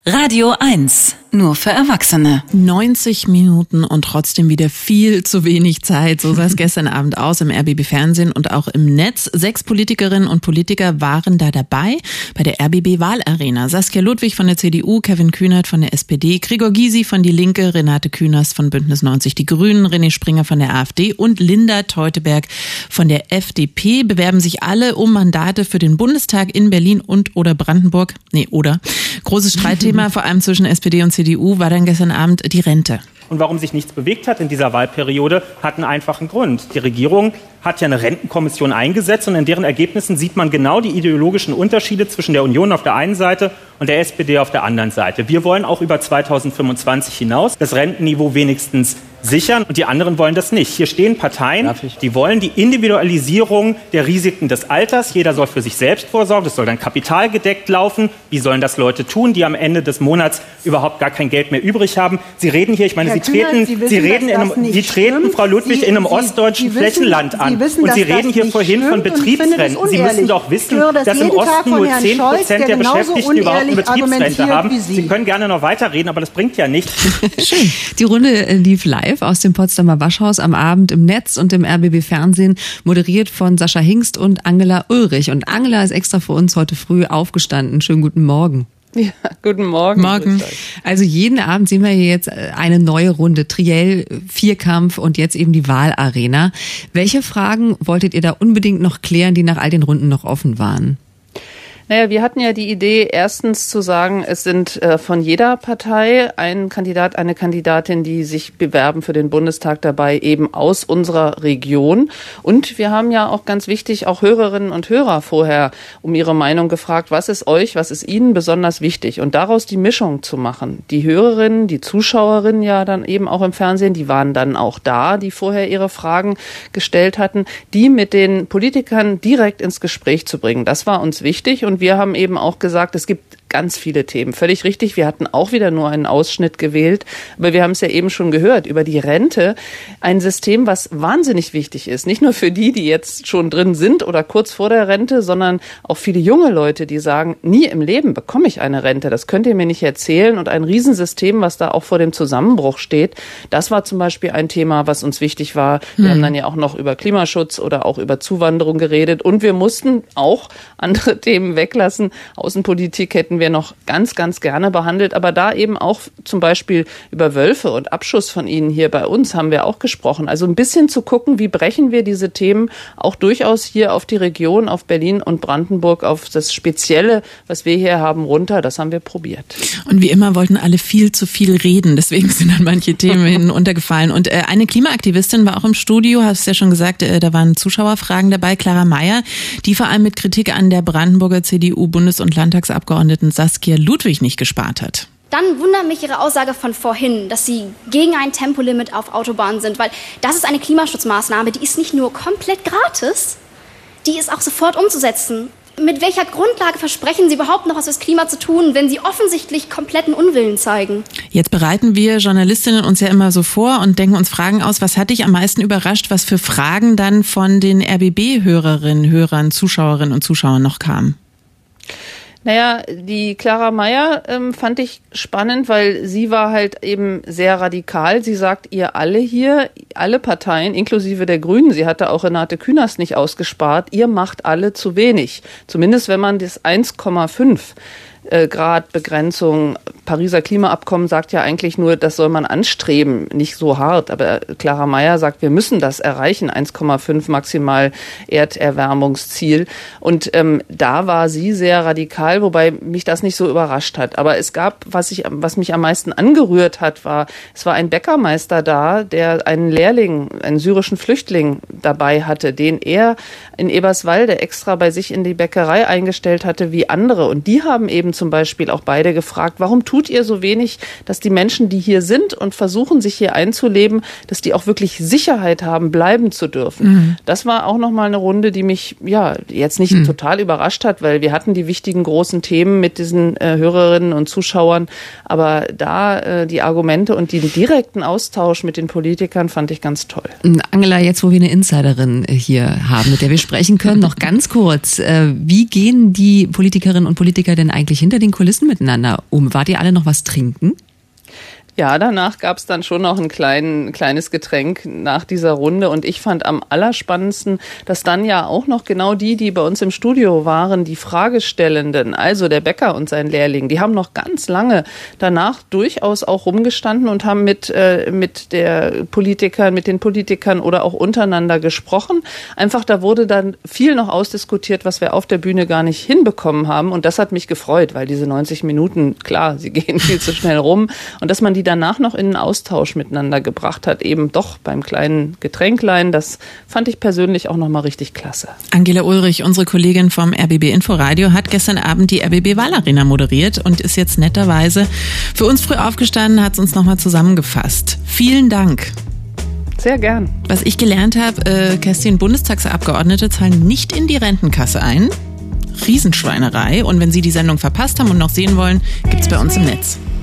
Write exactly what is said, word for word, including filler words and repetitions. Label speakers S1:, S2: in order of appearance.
S1: Radio eins, nur für Erwachsene.
S2: neunzig Minuten und trotzdem wieder viel zu wenig Zeit. So sah es gestern Abend aus im R B B-Fernsehen und auch im Netz. Sechs Politikerinnen und Politiker waren da dabei bei der R B B-Wahlarena. Saskia Ludwig von der C D U, Kevin Kühnert von der S P D, Gregor Gysi von Die Linke, Renate Künast von Bündnis neunzig Die Grünen, René Springer von der AfD und Linda Teuteberg von der F D P bewerben sich alle um Mandate für den Bundestag in Berlin und oder Brandenburg. Nee, oder. Großes Streitthema vor allem zwischen S P D und C D U war dann gestern Abend die Rente.
S3: Und warum sich nichts bewegt hat in dieser Wahlperiode, hat einen einfachen Grund. Die Regierung hat ja eine Rentenkommission eingesetzt und in deren Ergebnissen sieht man genau die ideologischen Unterschiede zwischen der Union auf der einen Seite und der S P D auf der anderen Seite. Wir wollen auch über zweitausendfünfundzwanzig hinaus das Rentenniveau wenigstens sichern und die anderen wollen das nicht. Hier stehen Parteien, die wollen die Individualisierung der Risiken des Alters. Jeder soll für sich selbst vorsorgen, das soll dann kapitalgedeckt laufen. Wie sollen das Leute tun, die am Ende des Monats überhaupt gar kein Geld mehr übrig haben? Sie reden hier, ich meine, Sie treten, Sie, wissen, Sie reden, in einem, Sie treten, Frau Ludwig, Sie, in einem Sie, ostdeutschen Sie Flächenland wissen, an. Wissen, und Sie reden hier vorhin von Betriebsrenten. Sie müssen doch wissen, das dass im Osten nur zehn Prozent der Beschäftigten überhaupt eine Betriebsrente haben. Sie. Sie können gerne noch weiterreden, aber das bringt ja nichts.
S4: Schön. Die Runde lief live aus dem Potsdamer Waschhaus am Abend im Netz und im R B B-Fernsehen, moderiert von Sascha Hingst und Angela Ulrich. Und Angela ist extra für uns heute früh aufgestanden. Schönen guten Morgen.
S5: Ja, guten Morgen.
S4: Morgen. Also jeden Abend sehen wir hier jetzt eine neue Runde. Triell, Vierkampf und jetzt eben die Wahlarena. Welche Fragen wolltet ihr da unbedingt noch klären, die nach all den Runden noch offen waren?
S5: Naja, wir hatten ja die Idee, erstens zu sagen, es sind äh, von jeder Partei ein Kandidat, eine Kandidatin, die sich bewerben für den Bundestag, dabei eben aus unserer Region. Und wir haben ja auch ganz wichtig auch Hörerinnen und Hörer vorher um ihre Meinung gefragt, was ist euch, was ist ihnen besonders wichtig? Und daraus die Mischung zu machen. Die Hörerinnen, die Zuschauerinnen ja dann eben auch im Fernsehen, die waren dann auch da, die vorher ihre Fragen gestellt hatten, die mit den Politikern direkt ins Gespräch zu bringen. Das war uns wichtig und wir haben eben auch gesagt, es gibt ganz viele Themen. Völlig richtig, wir hatten auch wieder nur einen Ausschnitt gewählt, aber wir haben es ja eben schon gehört, über die Rente. Ein System, was wahnsinnig wichtig ist. Nicht nur für die, die jetzt schon drin sind oder kurz vor der Rente, sondern auch viele junge Leute, die sagen, nie im Leben bekomme ich eine Rente. Das könnt ihr mir nicht erzählen. Und ein Riesensystem, was da auch vor dem Zusammenbruch steht, das war zum Beispiel ein Thema, was uns wichtig war. Wir hm. haben dann ja auch noch über Klimaschutz oder auch über Zuwanderung geredet. Und wir mussten auch andere Themen weglassen. Außenpolitik hätten wir noch ganz, ganz gerne behandelt. Aber da eben auch zum Beispiel über Wölfe und Abschuss von ihnen hier bei uns haben wir auch gesprochen. Also ein bisschen zu gucken, wie brechen wir diese Themen auch durchaus hier auf die Region, auf Berlin und Brandenburg, auf das Spezielle, was wir hier haben, runter. Das haben wir probiert.
S2: Und wie immer wollten alle viel zu viel reden. Deswegen sind dann manche Themen hinten untergefallen. Und äh, eine Klimaaktivistin war auch im Studio, hast du ja schon gesagt, äh, da waren Zuschauerfragen dabei, Clara Mayer, die vor allem mit Kritik an der Brandenburger C D U-Bundes- und Landtagsabgeordneten Saskia Ludwig nicht gespart hat.
S6: Dann wundert mich Ihre Aussage von vorhin, dass Sie gegen ein Tempolimit auf Autobahnen sind, weil das ist eine Klimaschutzmaßnahme, die ist nicht nur komplett gratis, die ist auch sofort umzusetzen. Mit welcher Grundlage versprechen Sie überhaupt noch was fürs Klima zu tun, wenn Sie offensichtlich kompletten Unwillen zeigen? Jetzt
S2: bereiten wir Journalistinnen uns ja immer so vor und denken uns Fragen aus. Was hat dich am meisten überrascht, was für Fragen dann von den R B B-Hörerinnen, Hörern, Zuschauerinnen und Zuschauern noch kamen?
S5: Naja, die Clara Mayer ähm, fand ich spannend, weil sie war halt eben sehr radikal. Sie sagt, ihr alle hier, alle Parteien, inklusive der Grünen, sie hatte auch Renate Künast nicht ausgespart, ihr macht alle zu wenig. Zumindest wenn man das eins Komma fünf Grad Begrenzung, Pariser Klimaabkommen sagt ja eigentlich nur, das soll man anstreben, nicht so hart. Aber Clara Mayer sagt, wir müssen das erreichen, eins Komma fünf maximal Erderwärmungsziel. Und ähm, da war sie sehr radikal, wobei mich das nicht so überrascht hat. Aber es gab, was ich, was mich am meisten angerührt hat, war, es war ein Bäckermeister da, der einen Lehrling, einen syrischen Flüchtling dabei hatte, den er in Eberswalde extra bei sich in die Bäckerei eingestellt hatte wie andere. Und die haben eben zum Beispiel auch beide gefragt, warum tut ihr so wenig, dass die Menschen, die hier sind und versuchen, sich hier einzuleben, dass die auch wirklich Sicherheit haben, bleiben zu dürfen. Mhm. Das war auch nochmal eine Runde, die mich ja jetzt nicht mhm. total überrascht hat, weil wir hatten die wichtigen großen Themen mit diesen äh, Hörerinnen und Zuschauern, aber da äh, die Argumente und den direkten Austausch mit den Politikern fand ich ganz toll.
S4: Angela, jetzt wo wir eine Insiderin hier haben, mit der wir sprechen können, noch ganz kurz, äh, wie gehen die Politikerinnen und Politiker denn eigentlich hinter den Kulissen miteinander um? Wart ihr alle alle noch was trinken?
S5: Ja, danach gab es dann schon noch ein klein, kleines Getränk nach dieser Runde und ich fand am allerspannendsten, dass dann ja auch noch genau die, die bei uns im Studio waren, die Fragestellenden, also der Bäcker und sein Lehrling, die haben noch ganz lange danach durchaus auch rumgestanden und haben mit, äh, mit der Politikern, mit den Politikern oder auch untereinander gesprochen. Einfach, da wurde dann viel noch ausdiskutiert, was wir auf der Bühne gar nicht hinbekommen haben und das hat mich gefreut, weil diese neunzig Minuten, klar, sie gehen viel zu schnell rum und dass man die danach noch in einen Austausch miteinander gebracht hat, eben doch beim kleinen Getränklein. Das fand ich persönlich auch nochmal richtig klasse.
S2: Angela Ulrich, unsere Kollegin vom R B B Inforadio, hat gestern Abend die R B B Wahlarena moderiert und ist jetzt netterweise für uns früh aufgestanden, hat es uns nochmal zusammengefasst. Vielen Dank.
S5: Sehr gern.
S2: Was ich gelernt habe, äh, Kerstin, Bundestagsabgeordnete zahlen nicht in die Rentenkasse ein. Riesenschweinerei. Und wenn Sie die Sendung verpasst haben und noch sehen wollen, gibt's bei uns im Netz.